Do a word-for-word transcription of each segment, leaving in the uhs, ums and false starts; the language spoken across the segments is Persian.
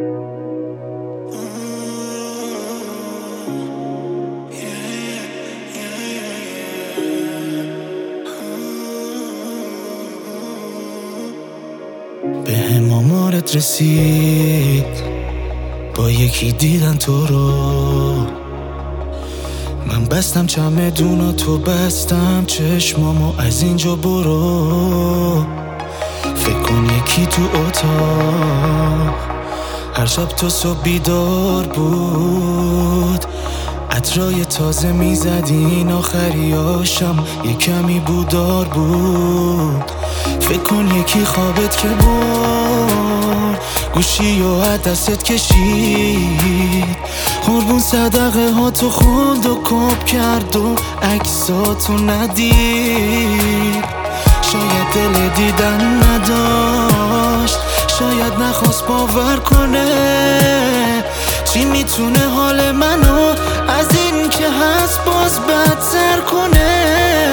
به هم آمارت رسید، با یکی دیدن تو رو. من بستم چمدونا، تو بستم چشمامو، از اینجا برو. فکر کن یکی تو اتاق هر شب تا صبح بیدار بود، عطرای تازه میزدین، آخریاشم یه کمی بودار بود. فکر کن یکی خوابت که برد، گوشی و دستت کشید، قربون صدقه ها تو خوند و کپ کرد و عکساتو ندید. شاید دل دیدن نداشت، شاید نخواست باور کنه. چی میتونه حال منو از این که هست باز بدتر کنه؟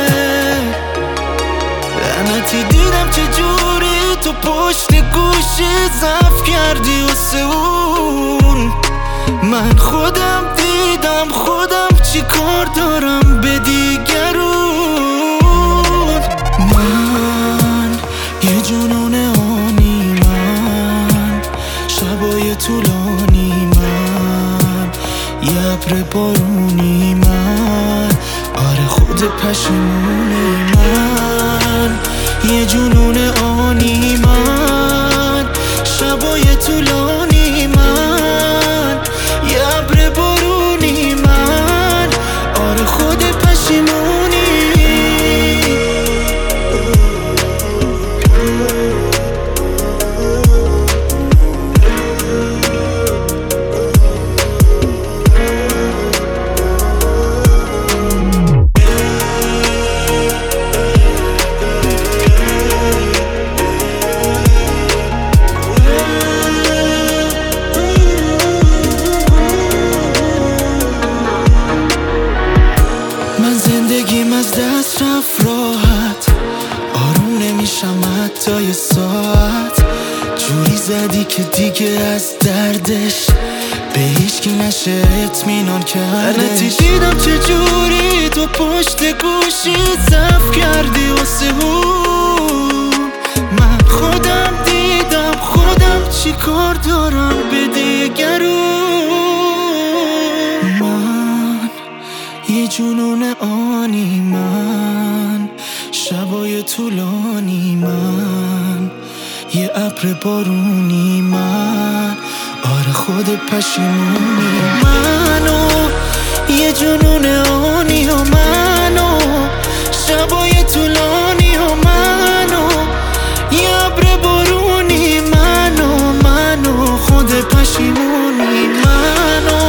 لعنتی دیدم چه جوری تو پشت گوشی ضعف کردی و سئول. من خودم دیدم خودم چی کار دارم به دیگرون. من یه جنون آنی، من شبای طولانی، من یه ابر بارونی، من آره خود پشیمونی. من یه جنون آنی، من شبای طولانی، من یه ابر بارونی، من آره خود پشیمونی. زندگیم از دست رفت راحت، آروم نمیشم حتی یه ساعت. جوری زدی که دیگه از دردش به هیچکی نشه اطمینان کردش. لعنتی دیدم چه جوری تو پشت گوشی ضعف کردی و سئول. من خودم دیدم خودم چی کار دارم به دیگرون. من یه جنون آنی، من شبای طولانی، من یه ابر بارونی، من آره خود پشیمونی. منو یه جنون آنی و منو شبای طولانی و منو یه ابر بارونی، منو منو خود پشیمونی. منو